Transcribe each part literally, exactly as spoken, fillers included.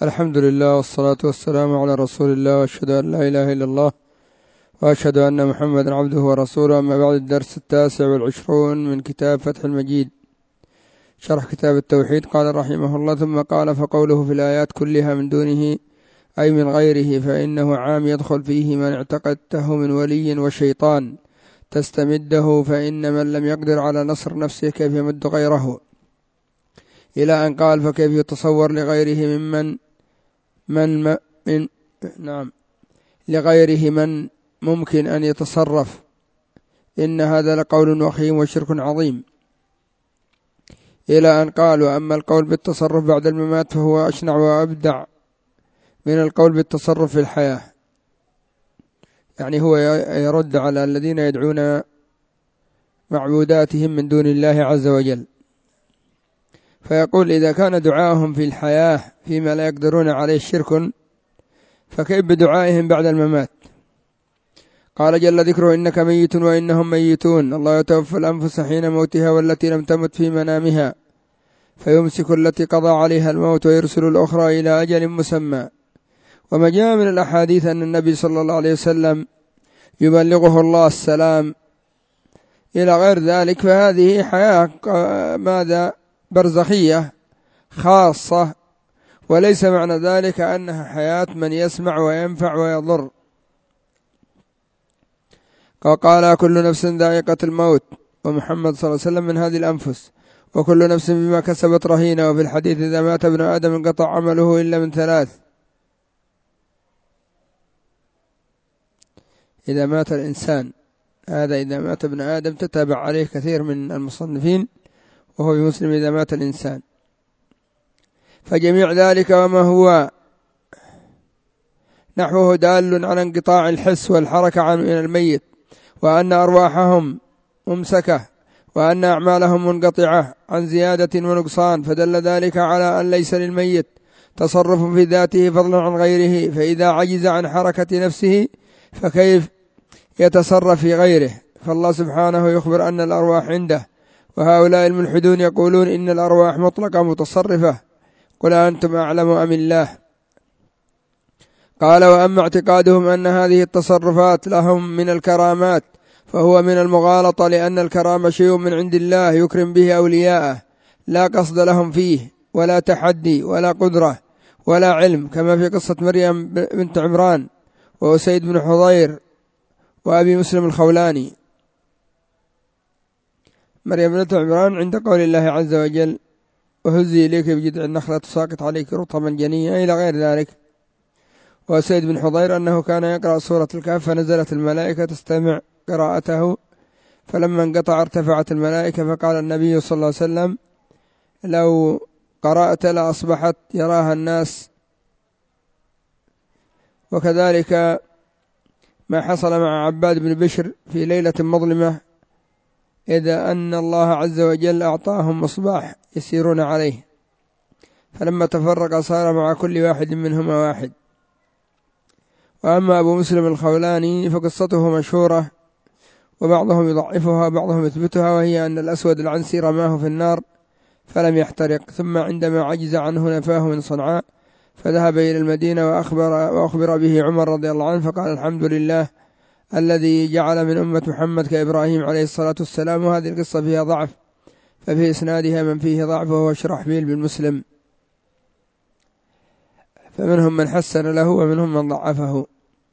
الحمد لله والصلاة والسلام على رسول الله، وأشهد أن لا إله إلا الله، وأشهد أن محمدا عبده ورسوله. أما بعد، الدرس التاسع والعشرون من كتاب فتح المجيد شرح كتاب التوحيد. قال رحمه الله: ثم قال: فقوله في الآيات كلها من دونه أي من غيره، فإنه عام يدخل فيه من اعتقدته من ولي وشيطان تستمده، فإن من لم يقدر على نصر نفسه كيف يمد غيره، إلى أن قال: فكيف يتصور لغيره ممن من, من نعم لغيره من ممكن أن يتصرف، إن هذا لقول وخيم وشرك عظيم، إلى أن قال: وأما القول بالتصرف بعد الممات فهو أشنع وأبدع من القول بالتصرف في الحياة. يعني هو يرد على الذين يدعون معبوداتهم من دون الله عز وجل، فيقول: إذا كان دعاءهم في الحياة فيما لا يقدرون عليه شرك، فكيف بدعائهم بعد الممات؟ قال جل ذكره: إنك ميت وإنهم ميتون، الله يتوفى الأنفس حين موتها والتي لم تمت في منامها، فيمسك التي قضى عليها الموت ويرسل الأخرى إلى أجل مسمى. وما جاء من الأحاديث أن النبي صلى الله عليه وسلم يبلغه الله السلام إلى غير ذلك، فهذه حياة ماذا برزخية خاصة، وليس معنى ذلك أنها حياة من يسمع وينفع ويضر. وقال: كل نفس ذائقة الموت، ومحمد صلى الله عليه وسلم من هذه الأنفس، وكل نفس بما كسبت رهينة. وفي الحديث: إذا مات ابن آدم انقطع عمله إلا من ثلاث. إذا مات الإنسان، هذا إذا مات ابن آدم تتابع عليه كثير من المصنفين، وهو بمسلم إذا مات الإنسان. فجميع ذلك وما هو نحوه دال على انقطاع الحس والحركة عن من الميت، وأن أرواحهم ممسكة، وأن أعمالهم منقطعة عن زيادة ونقصان، فدل ذلك على أن ليس للميت تصرف في ذاته فضلا عن غيره، فإذا عجز عن حركة نفسه فكيف يتصرف في غيره؟ فالله سبحانه يخبر أن الأرواح عنده، وهؤلاء الملحدون يقولون إن الأرواح مطلقة متصرفة. قل أنتم أعلم أم الله؟ قال: وأما اعتقادهم أن هذه التصرفات لهم من الكرامات فهو من المغالطة، لأن الكرامة شيء من عند الله يكرم به أولياءه، لا قصد لهم فيه، ولا تحدي، ولا قدرة، ولا علم، كما في قصة مريم بنت عمران وأسيد بن حضير وأبي مسلم الخولاني. مريم بنت عمران عند قول الله عز وجل: وهزي إليك بجذع النخلة تساقط عليك رطبا جنيا، إلى غير ذلك. وسيد بن حضير أنه كان يقرأ سورة الكهف فنزلت الملائكة تستمع قراءته، فلما انقطع ارتفعت الملائكة، فقال النبي صلى الله عليه وسلم: لو قرأت لأصبحت يراها الناس. وكذلك ما حصل مع عباد بن بشر في ليلة مظلمة، إذا أن الله عز وجل أعطاهم مصباح يسيرون عليه، فلما تفرق صار مع كل واحد منهما واحد. وأما أبو مسلم الخولاني فقصته مشهورة، وبعضهم يضعفها وبعضهم يثبتها، وهي أن الأسود العنسي رماه في النار فلم يحترق، ثم عندما عجز عنه نفاه من صنعاء، فذهب إلى المدينة وأخبر, وأخبر به عمر رضي الله عنه، فقال: الحمد لله الذي جعل من أمة محمد كإبراهيم عليه الصلاة والسلام. وهذه القصة فيها ضعف، ففي إسنادها من فيه ضعف، وهو شرحبيل بن مسلم، فمنهم من حسن له ومنهم من ضعفه.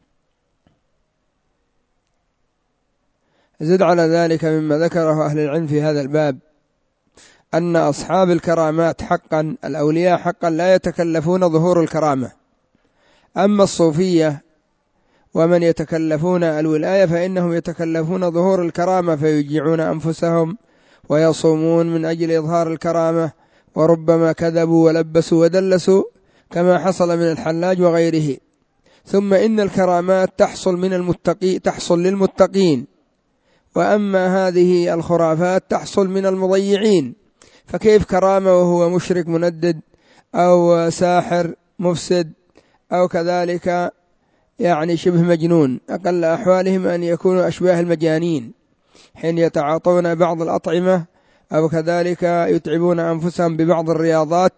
زد على ذلك مما ذكره أهل العلم في هذا الباب أن أصحاب الكرامات حقا، الأولياء حقا، لا يتكلفون ظهور الكرامة. أما الصوفية ومن يتكلفون الولاية فإنهم يتكلفون ظهور الكرامة، فيجيعون أنفسهم ويصومون من أجل إظهار الكرامة، وربما كذبوا ولبسوا ودلسوا كما حصل من الحلاج وغيره. ثم إن الكرامات تحصل من المتقي تحصل للمتقين، وأما هذه الخرافات تحصل من المضيعين. فكيف كرامة وهو مشرك مندد أو ساحر مفسد أو كذلك يعني شبه مجنون؟ أقل أحوالهم أن يكونوا أشباه المجانين حين يتعاطون بعض الأطعمة، أو كذلك يتعبون أنفسهم ببعض الرياضات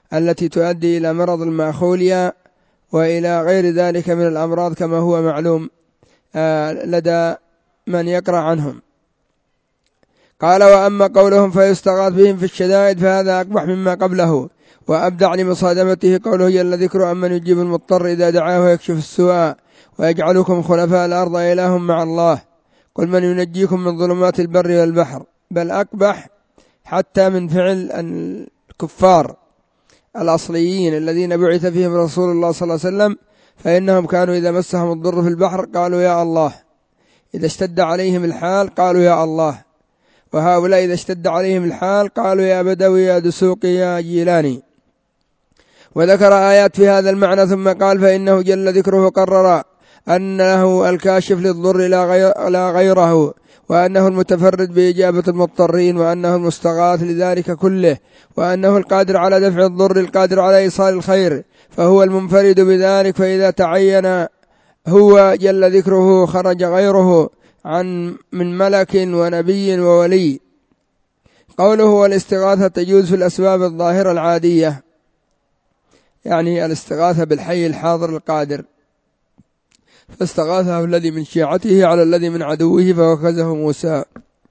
التي تؤدي إلى مرض المأخوليا وإلى غير ذلك من الأمراض كما هو معلوم لدى من يقرأ عنهم. قال: وأما قولهم فيستغاث بهم في الشدائد فهذا أقبح مما قبله وأبدع لمصادمته قوله: جل ذكر أمن يجيب المضطر إذا دعاه ويكشف السوء ويجعلكم خلفاء الأرض إله مع الله قل من ينجيكم من ظلمات البر والبحر. بل أقبح حتى من فعل الكفار الأصليين الذين بعث فيهم رسول الله صلى الله عليه وسلم، فإنهم كانوا إذا مسهم الضر في البحر قالوا يا الله، إذا اشتد عليهم الحال قالوا يا الله، وهؤلاء إذا اشتد عليهم الحال قالوا يا بدوي يا دسوقي يا جيلاني. وذكر آيات في هذا المعنى ثم قال: فإنه جل ذكره قرر أنه الكاشف للضر لا غيره، وأنه المتفرد بإجابة المضطرين، وأنه المستغاث لذلك كله، وأنه القادر على دفع الضر القادر على إيصال الخير، فهو المنفرد بذلك. فإذا تعين هو جل ذكره خرج غيره عن من ملك ونبي وولي. قوله: والاستغاثة تجوز في الأسباب الظاهرة العادية، يعني الاستغاثة بالحي الحاضر القادر، فاستغاثه الذي من شيعته على الذي من عدوه فوكزه موسى.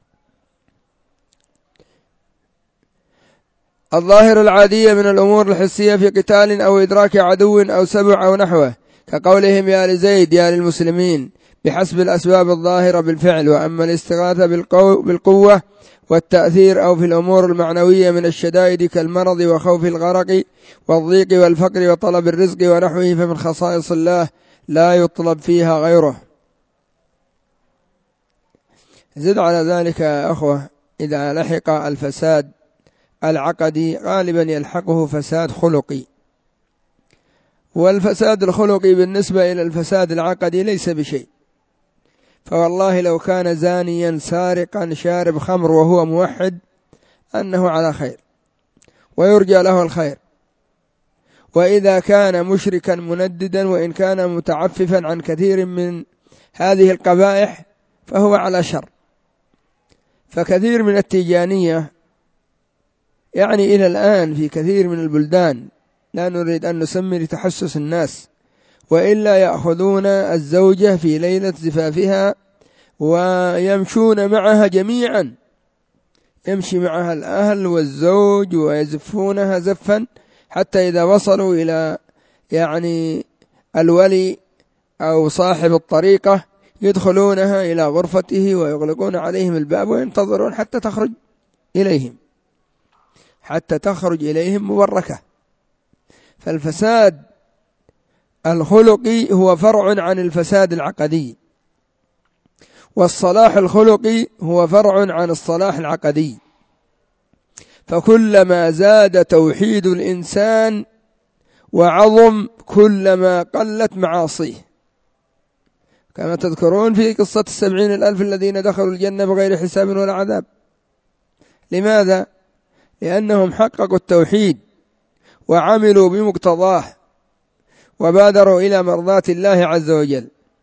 الظاهر العادية من الأمور الحسية في قتال أو إدراك عدو أو سبع أو نحوه، كقولهم يا لزيد يا للمسلمين، بحسب الأسباب الظاهرة بالفعل. وأما الاستغاثة بالقوة والتأثير أو في الأمور المعنوية من الشدائد كالمرض وخوف الغرق والضيق والفقر وطلب الرزق ونحوه، فمن خصائص الله لا يطلب فيها غيره. زد على ذلك يا أخوة، إذا لحق الفساد العقدي غالبا يلحقه فساد خلقي، والفساد الخلقي بالنسبة إلى الفساد العقدي ليس بشيء. فوالله لو كان زانيا سارقا شارب خمر وهو موحد أنه على خير ويرجى له الخير، وإذا كان مشركا منددا وإن كان متعففا عن كثير من هذه القبائح فهو على شر. فكثير من التيجانية يعني إلى الآن في كثير من البلدان، لا نريد أن نسمي لتحسس الناس، وإلا يأخذون الزوجة في ليلة زفافها ويمشون معها جميعا، يمشي معها الأهل والزوج ويزفونها زفا حتى إذا وصلوا إلى يعني الولي أو صاحب الطريقة يدخلونها إلى غرفته ويغلقون عليهم الباب وينتظرون حتى تخرج إليهم حتى تخرج إليهم مبركة. فالفساد الخلقي هو فرع عن الفساد العقدي، والصلاح الخلقي هو فرع عن الصلاح العقدي. فكلما زاد توحيد الإنسان وعظم كلما قلت معاصيه، كما تذكرون في قصة السبعين الألف الذين دخلوا الجنة بغير حساب ولا عذاب. لماذا؟ لأنهم حققوا التوحيد وعملوا بمقتضاه وبادروا إلى مرضاة الله عز وجل.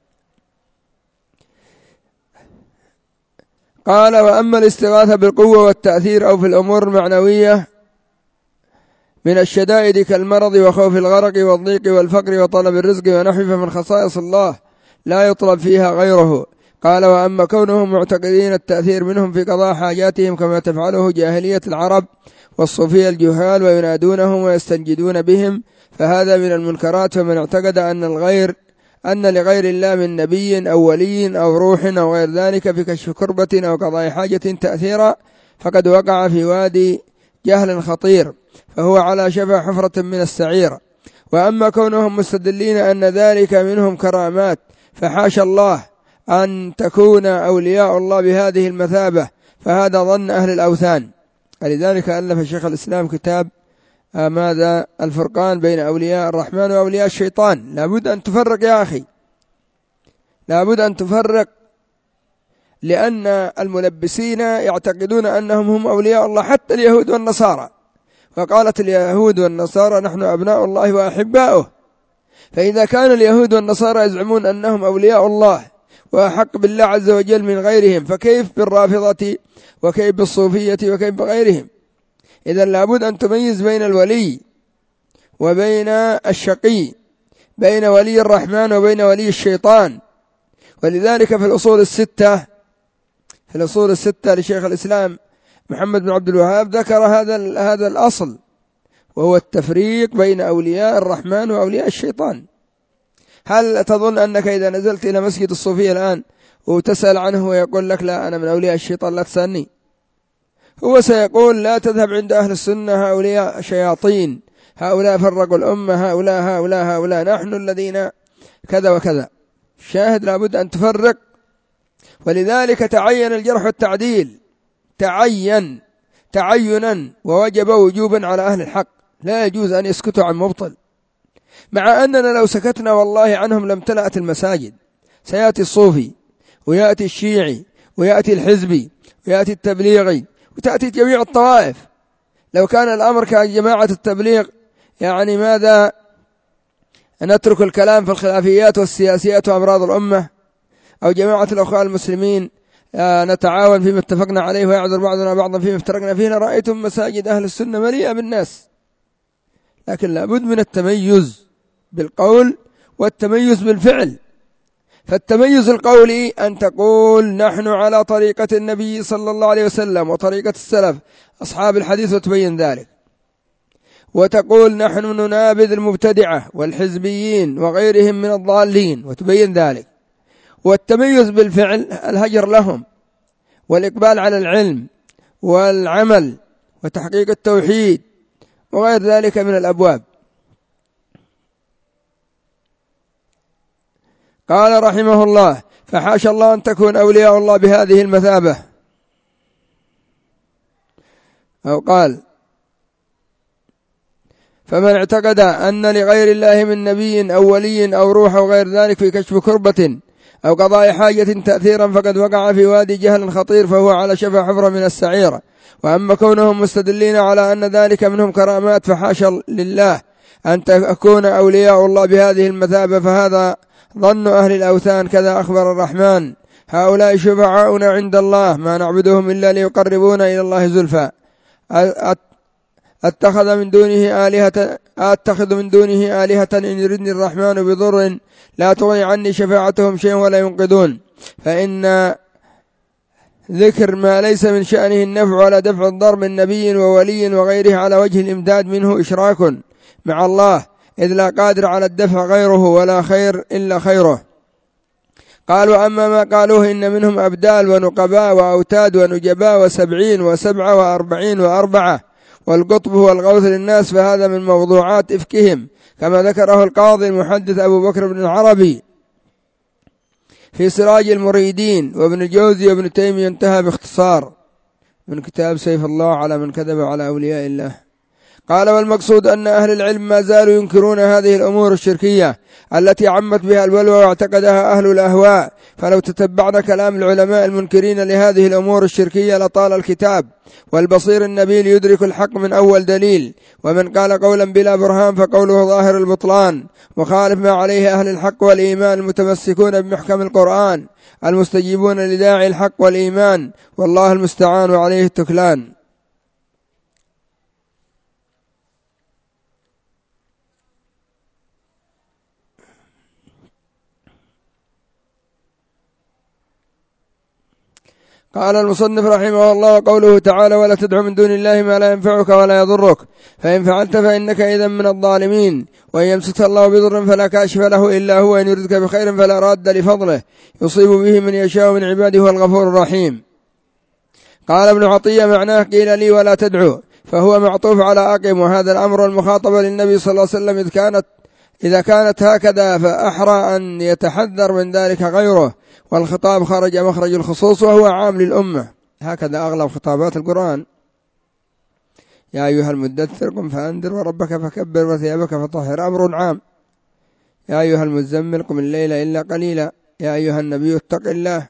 قال: وأما الاستغاثة بالقوة والتأثير أو في الأمور المعنوية من الشدائد كالمرض وخوف الغرق والضيق والفقر وطلب الرزق ونحوه، فمن خصائص الله لا يطلب فيها غيره. قال: وأما كونهم معتقدين التأثير منهم في قضاء حاجاتهم كما تفعله جاهلية العرب والصوفية الجهال وينادونهم ويستنجدون بهم، فهذا من المنكرات. فمن اعتقد أن الغير أن لغير الله من نبي أو ولي أو روح أو غير ذلك في كشف كربة أو قضاء حاجة تأثيرا فقد وقع في وادي جهل خطير، فهو على شفا حفرة من السعير. وأما كونهم مستدلين أن ذلك منهم كرامات، فحاش الله أن تكون أولياء الله بهذه المثابة، فهذا ظن أهل الأوثان. لذلك ألف شيخ الإسلام كتاب ماذا الفرقان بين أولياء الرحمن وأولياء الشيطان. لابد أن تفرق يا أخي، لابد أن تفرق، لأن الملبسين يعتقدون أنهم هم أولياء الله، حتى اليهود والنصارى. فقالت اليهود والنصارى نحن أبناء الله وأحباؤه. فإذا كان اليهود والنصارى يزعمون أنهم أولياء الله وأحق بالله عز وجل من غيرهم، فكيف بالرافضة وكيف بالصوفية وكيف بغيرهم؟ إذن لابد أن تميز بين الولي وبين الشقي، بين ولي الرحمن وبين ولي الشيطان. ولذلك في الأصول الستة في الأصول الستة لشيخ الإسلام محمد بن عبد الوهاب ذكر هذا هذا الأصل، وهو التفريق بين أولياء الرحمن وأولياء الشيطان. هل تظن أنك إذا نزلت إلى مسجد الصوفية الآن وتسأل عنه ويقول لك لا أنا من أولياء الشيطان لا تسألني؟ هو سيقول لا تذهب عند أهل السنة، هؤلاء شياطين، هؤلاء فرقوا الأمة، هؤلاء هؤلاء هؤلاء نحن الذين كذا وكذا. شاهد لابد أن تفرق. ولذلك تعين الجرح والتعديل، تعين تعينا ووجب وجوبا على أهل الحق، لا يجوز أن يسكتوا عن مبطل، مع أننا لو سكتنا والله عنهم لم تلأت المساجد. سيأتي الصوفي ويأتي الشيعي ويأتي الحزبي ويأتي التبليغي وتأتي جميع الطوائف. لو كان الأمر كجماعة التبليغ يعني ماذا نترك الكلام في الخلافيات والسياسيات وأمراض الأمة؟ أو جماعة الأخوة المسلمين نتعاون فيما اتفقنا عليه ويعذر بعضنا بعضا فيما افترقنا فيه، لرأيتم مساجد أهل السنة مليئة بالناس. لكن لابد من التميز بالقول والتميز بالفعل. فالتميز القولي أن تقول نحن على طريقة النبي صلى الله عليه وسلم وطريقة السلف أصحاب الحديث وتبين ذلك، وتقول نحن ننابذ المبتدعة والحزبيين وغيرهم من الضالين وتبين ذلك. والتميز بالفعل الهجر لهم والإقبال على العلم والعمل وتحقيق التوحيد وغير ذلك من الأبواب. قال رحمه الله: فحاشا الله أن تكون أولياء الله بهذه المثابة. أو قال: فمن اعتقد أن لغير الله من نبي أو ولي أو روح أو غير ذلك في كشف كربة أو قضاء حاجة تأثيرا فقد وقع في وادي جهل خطير، فهو على شفا حفرة من السعير. وأما كونهم مستدلين على أن ذلك منهم كرامات فحاشا لله أن تكون أولياء الله بهذه المثابة، فهذا ظن أهل الأوثان. كذا أخبر الرحمن: هؤلاء شفعاؤنا عند الله ما نعبدهم إلا ليقربونا إلى الله زلفى. أتخذ من دونه آلهة أتخذ من دونه آلهة إن يردني الرحمن بضر لا تغني عني شفاعتهم شيئا ولا ينقذون. فإن ذكر ما ليس من شأنه النفع ولا دفع الضر من نبي وولي وغيره على وجه الإمداد منه إشراك مع الله، إذ لا قادر على الدفع غيره ولا خير إلا خيره. قالوا: أما ما قالوه إن منهم أبدال ونقباء وأوتاد ونجباء وسبعين وسبعة وأربعين وأربعة والقطب هو الغوث للناس، فهذا من موضوعات إفكهم، كما ذكره القاضي المحدث أبو بكر بن العربي في سراج المريدين، وابن الجوزي وابن تيمية انتهى باختصار من كتاب سيف الله على من كذب على أولياء الله. قال: والمقصود أن أهل العلم ما زالوا ينكرون هذه الأمور الشركية التي عمت بها البلوى واعتقدها أهل الأهواء. فلو تتبعنا كلام العلماء المنكرين لهذه الأمور الشركية لطال الكتاب، والبصير النبيل يدرك الحق من أول دليل. ومن قال قولا بلا برهان فقوله ظاهر البطلان، وخالف ما عليه أهل الحق والإيمان المتمسكون بمحكم القرآن المستجيبون لداعي الحق والإيمان، والله المستعان وعليه التكلان. قال المصنف رحمه الله: وقوله تعالى: ولا تدع من دون الله ما لا ينفعك ولا يضرك، فإن فعلت فإنك إذا من الظالمين. وإن يمسك الله بضر فلا كاشف له إلا هو، إن يردك بخير فلا راد لفضله، يصيب به من يشاء من عباده هو الغفور الرحيم. قال ابن عطية: معناه قيل لي ولا تدعو، فهو معطوف على أقم، وهذا الأمر المخاطبة للنبي صلى الله عليه وسلم إذ كانت إذا كانت هكذا فأحرى أن يتحذر من ذلك غيره، والخطاب خرج مخرج الخصوص وهو عام للأمة. هكذا أغلب خطابات القرآن: يا أيها المدثر قم فأنذر وربك فكبر وثيابك فطهر، أمر عام. يا أيها المزمل قم الليل إلا قليلا، يا أيها النبي اتق الله،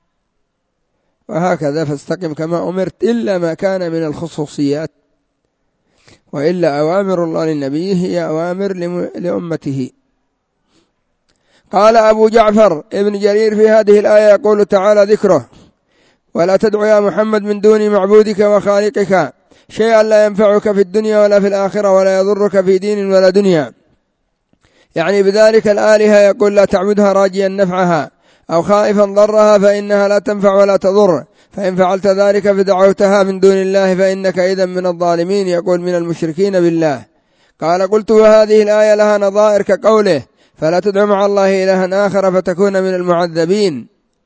وهكذا فاستقم كما أمرت، إلا ما كان من الخصوصيات، وإلا أوامر الله للنبي هي أوامر لأمته. قال أبو جعفر ابن جرير في هذه الآية يقول تعالى ذكره: ولا تدع يا محمد من دون معبودك وخالقك، شيئا لا ينفعك في الدنيا ولا في الآخرة ولا يضرك في دين ولا دنيا. يعني بذلك الآلهة يقول لا تعبدها راجيا نفعها أو خائفا ضرها فإنها لا تنفع ولا تضر، فإن فعلت ذلك فدعوتها من دون الله فإنك إذا من الظالمين، يقول من المشركين بالله. قال قلت وهذه الآية لها نظائر كقوله فلا تدع مع الله إلها آخر فتكون من المعذبين،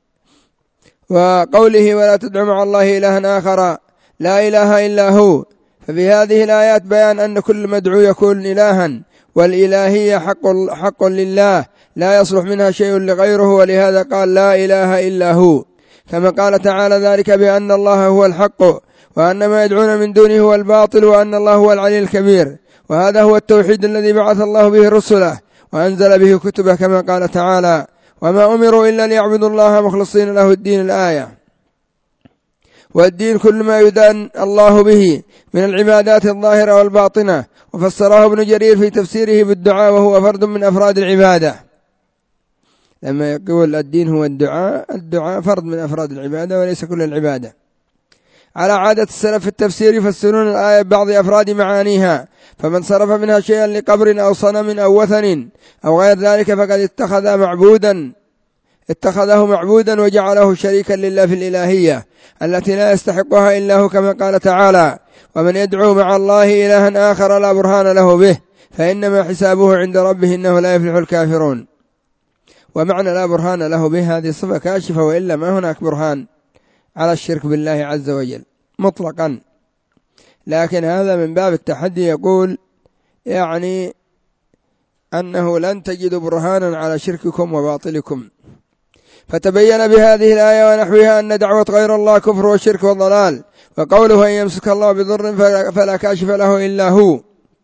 وقوله ولا تدع مع الله إلها آخر لا إله إلا هو. ففي هذه الآيات بيان أن كل مدعو يكون إلها، والإلهية حق, حق لله لا يصلح منها شيء لغيره، ولهذا قال لا إله إلا هو، كما قال تعالى ذلك بأن الله هو الحق وأن ما يدعون من دونه هو الباطل وأن الله هو العلي الكبير. وهذا هو التوحيد الذي بعث الله به رسله وأنزل به كتبه، كما قال تعالى وما أمروا إلا ليعبدوا الله مخلصين له الدين الآية. والدين كل ما يدان الله به من العبادات الظاهرة والباطنة. وفسره ابن جرير في تفسيره بالدعاء وهو فرد من أفراد العبادة. لما يقول الدين هو الدعاء، الدعاء فرد من أفراد العبادة وليس كل العبادة. على عادة السلف في التفسير يفسرون الآية ببعض أفراد معانيها، فمن صرف منها شيئا لقبر أو صنم أو وثن أو غير ذلك فقد اتخذ معبودا اتخذه معبودا وجعله شريكا لله في الإلهية التي لا يستحقها إلا هو، كما قال تعالى ومن يدعو مع الله إلها آخر لا برهان له به فإنما حسابه عند ربه إنه لا يفلح الكافرون. ومعنى لا برهان له به هذه صفة كاشفة، وإلا ما هناك برهان على الشرك بالله عز وجل مطلقا، لكن هذا من باب التحدي، يقول يعني أنه لن تجدوا برهانا على شرككم وباطلكم. فتبين بهذه الآية ونحوها أن دعوة غير الله كفر وشرك وضلال. وقوله أن يمسك الله بضر فلا كاشف له إلا هو،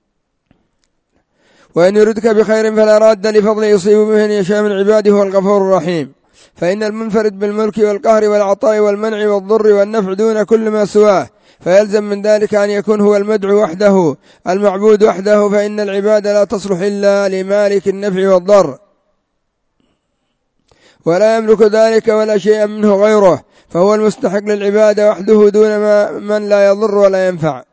وإن يردك بخير فلا راد لفضله يصيب به من يشاء من عباده هو الغفور الرحيم. فإن المنفرد بالملك والقهر والعطاء والمنع والضر والنفع دون كل ما سواه، فيلزم من ذلك أن يكون هو المدعو وحده المعبود وحده، فإن العبادة لا تصلح إلا لمالك النفع والضر ولا يملك ذلك ولا شيء منه غيره، فهو المستحق للعبادة وحده دون ما من لا يضر ولا ينفع.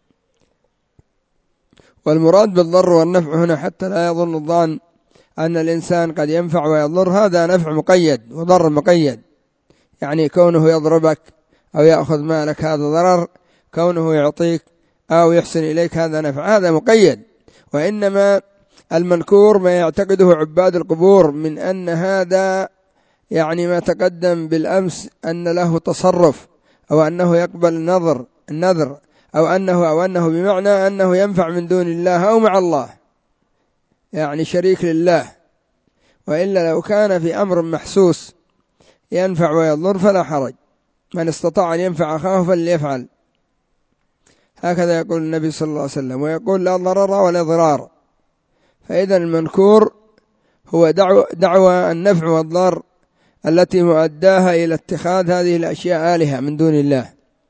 والمراد بالضر والنفع هنا حتى لا يظن الظان أن الإنسان قد ينفع ويضر، هذا نفع مقيد وضر مقيد، يعني كونه يضربك أو يأخذ مالك هذا ضرر، كونه يعطيك أو يحسن إليك هذا نفع، هذا مقيد. وإنما المنكور ما يعتقده عباد القبور من أن هذا يعني ما تقدم بالأمس أن له تصرف أو أنه يقبل النظر النذر أو أنه أو أنه بمعنى أنه ينفع من دون الله أو مع الله، يعني شريك لله. وإلا لو كان في أمر محسوس ينفع ويضر فلا حرج، من استطاع أن ينفع أخاه فليفعل، هكذا يقول النبي صلى الله عليه وسلم، ويقول لا ضرر ولا ضرار. فإذا المنكور هو دعوة, دعوة النفع والضر التي مؤداها إلى اتخاذ هذه الأشياء آلهة من دون الله.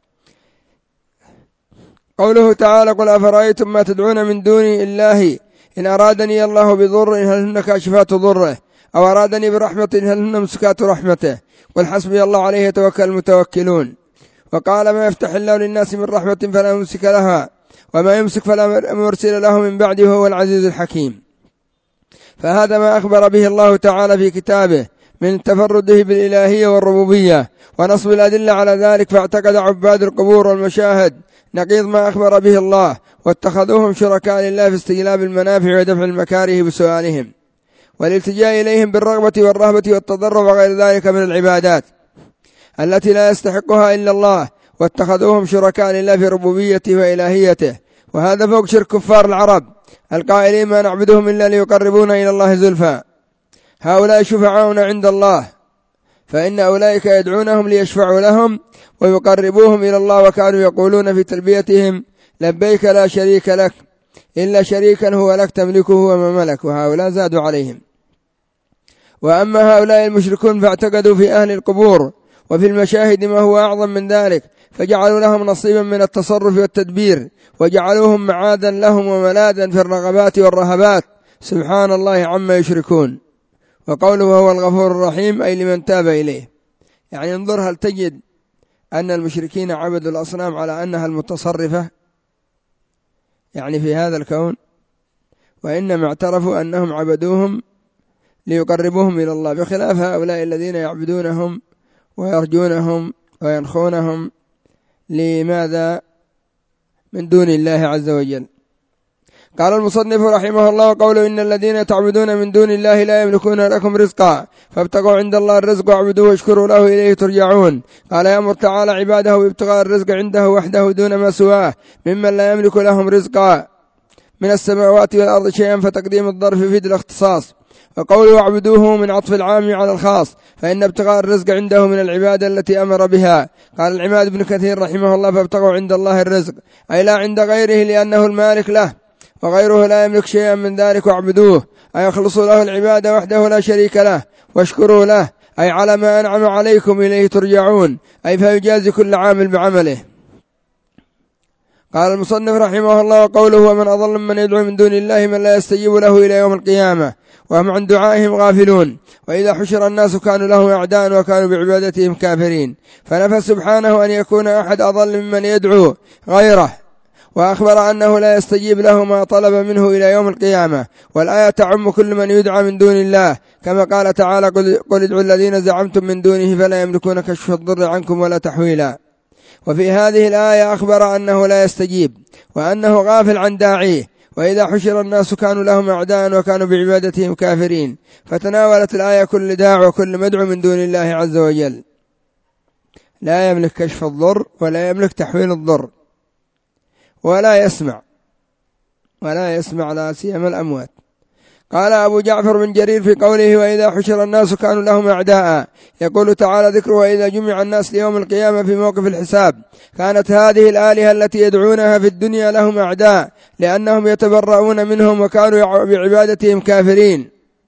قوله تعالى قل أفرأيتم ما تدعون من دون الله إن أرادني الله بضر هل هن كاشفات ضره أو أرادني برحمة هل هن ممسكات رحمته قل حسبي الله عليه يتوكل المتوكلون. وقال ما يفتح الله للناس من رحمة فلا ممسك لها وما يمسك فلا مرسل له من بعده وهو العزيز الحكيم. فهذا ما أخبر به الله تعالى في كتابه من تفرده بالإلهية والربوبية ونصب الأدلة على ذلك، فاعتقد عباد القبور والمشاهد نقيض ما أخبر به الله واتخذوهم شركاء لله في استجلاب المنافع ودفع المكاره بسؤالهم والالتجاء إليهم بالرغبة والرهبة والتضرع وغير ذلك من العبادات التي لا يستحقها إلا الله، واتخذوهم شركاء لله في ربوبيته وإلهيته. وهذا فوق شرك كفار العرب القائلين ما نعبدهم إلا ليقربونا إلى الله زلفى، هؤلاء شفعاؤنا عند الله، فإن أولئك يدعونهم ليشفعوا لهم ويقربوهم إلى الله، وكانوا يقولون في تلبيتهم لبيك لا شريك لك إلا شريكا هو لك تملكه وما ملك، وهؤلاء زادوا عليهم. وأما هؤلاء المشركون فاعتقدوا في أهل القبور وفي المشاهد ما هو أعظم من ذلك، فجعلوا لهم نصيبا من التصرف والتدبير وجعلوهم معاذا لهم وملاذا في الرغبات والرهبات، سبحان الله عما يشركون. وقوله هو الغفور الرحيم أي لمن تاب إليه. يعني انظر هل تجد أن المشركين عبدوا الأصنام على أنها المتصرفة يعني في هذا الكون، وإنما اعترفوا أنهم عبدوهم ليقربوهم إلى الله، بخلاف هؤلاء الذين يعبدونهم ويرجونهم وينخونهم لماذا؟ من دون الله عز وجل. قال المصنف رحمه الله: قوله إن الذين تعبدون من دون الله لا يملكون لكم رزقا فابتغوا عند الله الرزق واعبدوه واشكروا له إليه ترجعون. قال يأمر تعالى عباده بابتغاء الرزق عنده وحده دون ما سواه ممن لا يملك لهم رزقا من السماوات والأرض شيئا، فتقديم الظرف في الاختصاص. وقوله واعبدوه من عطف العام على الخاص، فإن ابتغاء الرزق عنده من العبادة التي أمر بها. قال العماد بن كثير رحمه الله: فابتغوا عند الله الرزق أي لا عند غيره لأنه المالك له، وغيره لا يملك شيئا من ذلك، واعبدوه أي اخلصوا له العبادة وحده لا شريك له، واشكروا له أي على ما أنعم عليكم إليه ترجعون، أي فيجازي كل عامل بعمله. قال المصنف رحمه الله: وقوله ومن أضل من يدعو من دون الله من لا يستجيب له إلى يوم القيامة وهم عن دعائهم غافلون، وإذا حشر الناس كانوا لهم أعداء وكانوا بعبادتهم كافرين، فنفى سبحانه أن يكون أحد أضل ممن يدعو غيره، وأخبر أنه لا يستجيب له ما طلب منه إلى يوم القيامة. والآية تعم كل من يدعى من دون الله، كما قال تعالى: قل ادعوا الذين زعمتم من دونه فلا يملكون كشف الضر عنكم ولا تحويلا. وفي هذه الآية أخبر أنه لا يستجيب وأنه غافل عن داعيه، وإذا حشر الناس كانوا لهم أعداء وكانوا بعبادتهم كافرين، فتناولت الآية كل داع وكل مدعو من دون الله عز وجل. لا يملك كشف الضر ولا يملك تحويل الضر ولا يسمع ولا يسمع لا سيما الأموات. قال أبو جعفر بن جرير في قوله وإذا حشر الناس كانوا لهم أعداء، يقول تعالى ذكره وإذا جمع الناس ليوم القيامة في موقف الحساب، كانت هذه الآلهة التي يدعونها في الدنيا لهم أعداء لأنهم يتبرؤون منهم وكانوا بعبادتهم كافرين.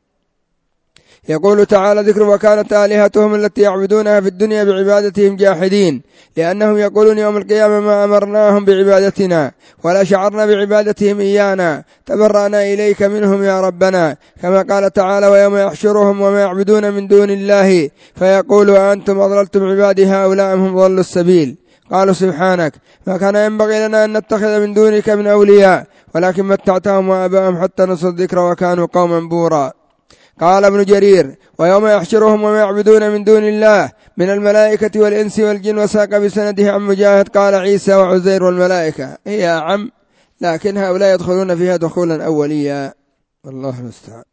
يقول تعالى ذكر وكانت آلهتهم التي يعبدونها في الدنيا بعبادتهم جاحدين، لأنهم يقولون يوم القيامة ما أمرناهم بعبادتنا ولا شعرنا بعبادتهم إيانا، تبرأنا إليك منهم يا ربنا، كما قال تعالى ويوم يحشرهم وما يعبدون من دون الله فيقول أنتم أضللتم عبادي هؤلاء هم ضلوا السبيل. قالوا سبحانك ما كان ينبغي لنا أن نتخذ من دونك من أولياء ولكن متعتهم وآباءهم حتى نسوا الذكر وكانوا قوما بورا. قال ابن جرير ويوم يحشرهم وما يعبدون من دون الله من الملائكة والإنس والجن، وساق بسنده عن مجاهد قال عيسى وعزير والملائكة، هي عم لكن هؤلاء يدخلون فيها دخولا أوليا، والله المستعان.